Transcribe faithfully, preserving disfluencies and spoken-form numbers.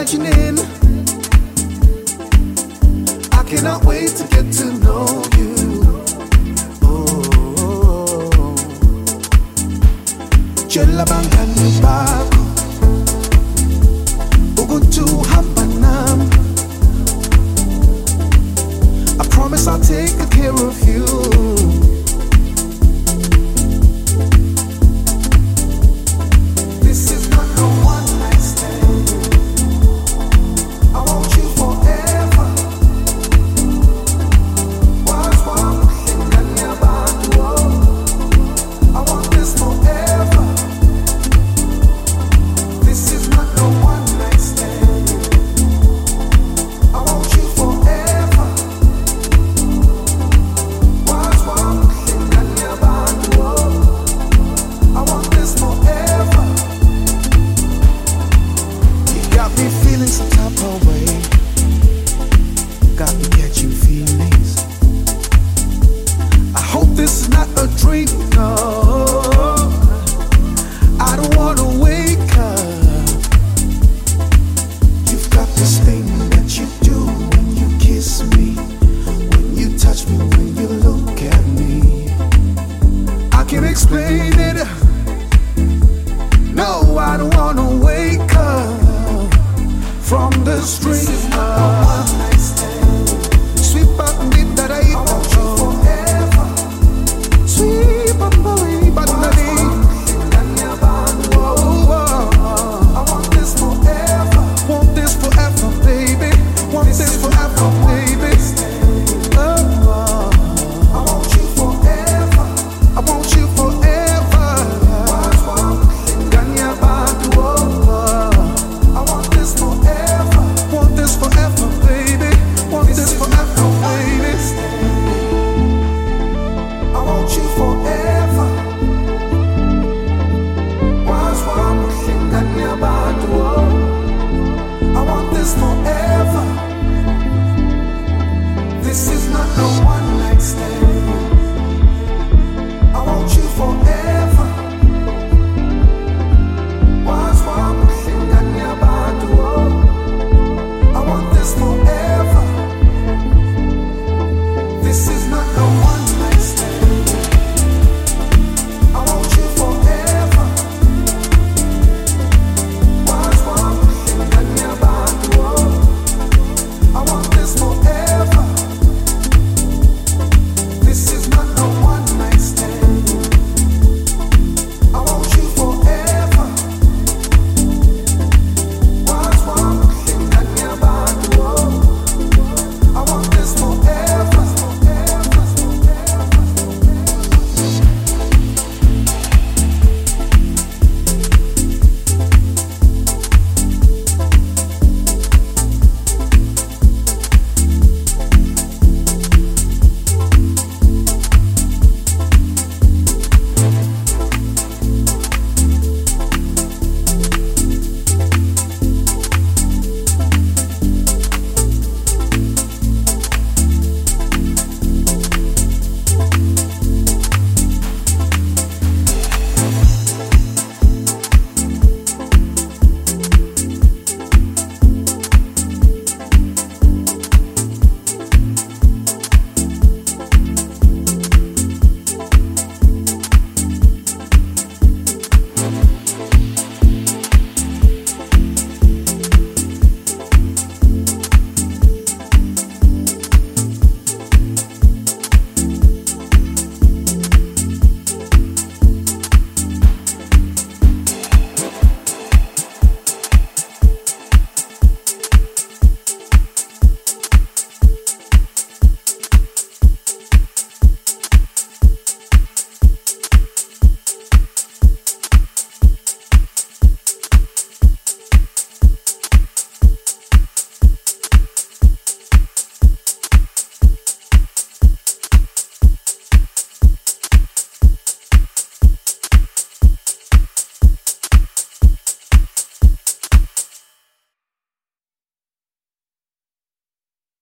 imagining. I cannot wait to get to know you. Oh, Jella bangani bako, uguntu hambanam. I promise I'll take good care of you. Some type of way, got me catching feelings. I hope this is not a dream, no. I don't wanna wake up. You've got this thing that you do when you kiss me, when you touch me, when you look at me. I can't explain